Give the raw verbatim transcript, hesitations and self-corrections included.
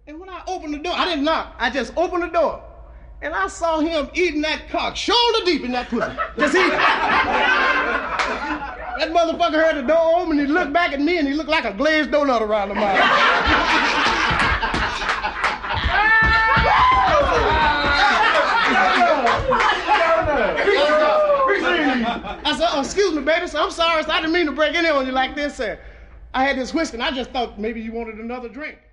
And when I opened the door, I didn't knock. I just opened the door. And I saw him eating that cock shoulder deep in that pussy. Just eating. That motherfucker heard the door open, and he looked back at me, and he looked like a glazed donut around the mouth. I said, oh, excuse me, baby. So I'm sorry. So I didn't mean to break in on you like this, sir. I had this whiskey, and I just thought maybe you wanted another drink.